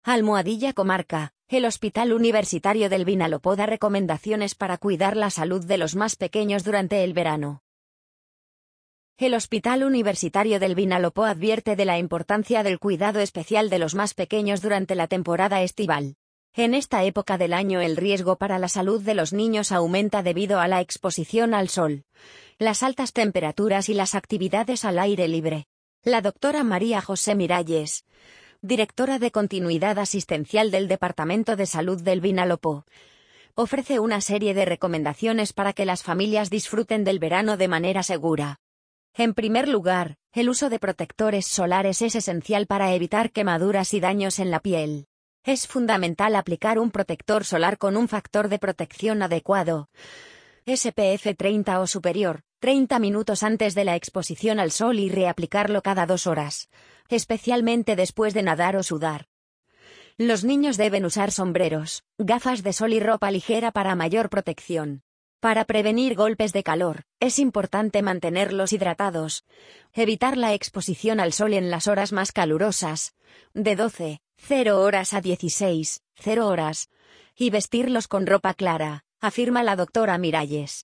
Almohadilla Comarca. El Hospital Universitario del Vinalopó da recomendaciones para cuidar la salud de los más pequeños durante el verano. El Hospital Universitario del Vinalopó advierte de la importancia del cuidado especial de los más pequeños durante la temporada estival. En esta época del año el riesgo para la salud de los niños aumenta debido a la exposición al sol, las altas temperaturas y las actividades al aire libre. La doctora María José Miralles, directora de Continuidad Asistencial del Departamento de Salud del Vinalopó, ofrece una serie de recomendaciones para que las familias disfruten del verano de manera segura. En primer lugar, el uso de protectores solares es esencial para evitar quemaduras y daños en la piel. Es fundamental aplicar un protector solar con un factor de protección adecuado, SPF 30 o superior, 30 minutos antes de la exposición al sol y reaplicarlo cada 2 horas, especialmente después de nadar o sudar. Los niños deben usar sombreros, gafas de sol y ropa ligera para mayor protección. Para prevenir golpes de calor, es importante mantenerlos hidratados, evitar la exposición al sol en las horas más calurosas, de 12:00 horas a 16:00 horas, y vestirlos con ropa clara, afirma la doctora Miralles.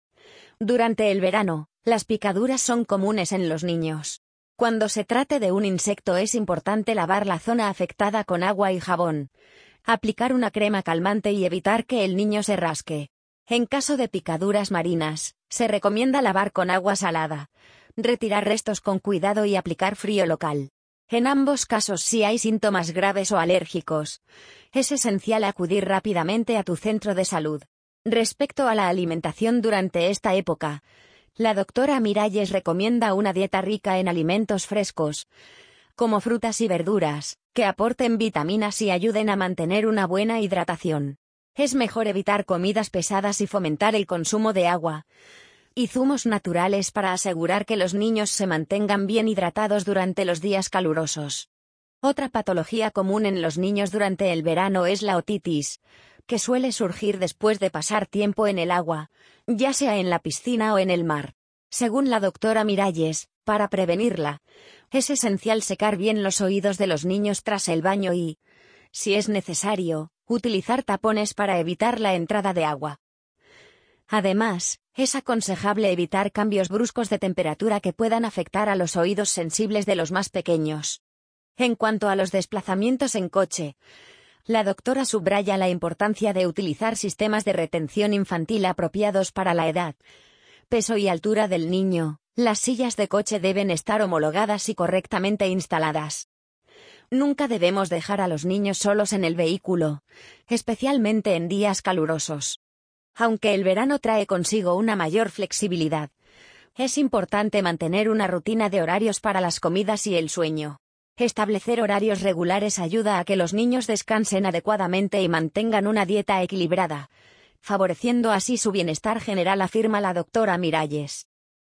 Durante el verano, las picaduras son comunes en los niños. Cuando se trate de un insecto es importante lavar la zona afectada con agua y jabón, aplicar una crema calmante y evitar que el niño se rasque. En caso de picaduras marinas, se recomienda lavar con agua salada, retirar restos con cuidado y aplicar frío local. En ambos casos, si hay síntomas graves o alérgicos, es esencial acudir rápidamente a tu centro de salud. Respecto a la alimentación durante esta época, la doctora Miralles recomienda una dieta rica en alimentos frescos, como frutas y verduras, que aporten vitaminas y ayuden a mantener una buena hidratación. Es mejor evitar comidas pesadas y fomentar el consumo de agua y zumos naturales para asegurar que los niños se mantengan bien hidratados durante los días calurosos. Otra patología común en los niños durante el verano es la otitis, que suele surgir después de pasar tiempo en el agua, ya sea en la piscina o en el mar. Según la doctora Miralles, para prevenirla, es esencial secar bien los oídos de los niños tras el baño y, si es necesario, utilizar tapones para evitar la entrada de agua. Además, es aconsejable evitar cambios bruscos de temperatura que puedan afectar a los oídos sensibles de los más pequeños. En cuanto a los desplazamientos en coche, la doctora subraya la importancia de utilizar sistemas de retención infantil apropiados para la edad, peso y altura del niño. Las sillas de coche deben estar homologadas y correctamente instaladas. Nunca debemos dejar a los niños solos en el vehículo, especialmente en días calurosos. Aunque el verano trae consigo una mayor flexibilidad, es importante mantener una rutina de horarios para las comidas y el sueño. Establecer horarios regulares ayuda a que los niños descansen adecuadamente y mantengan una dieta equilibrada, favoreciendo así su bienestar general, afirma la doctora Miralles.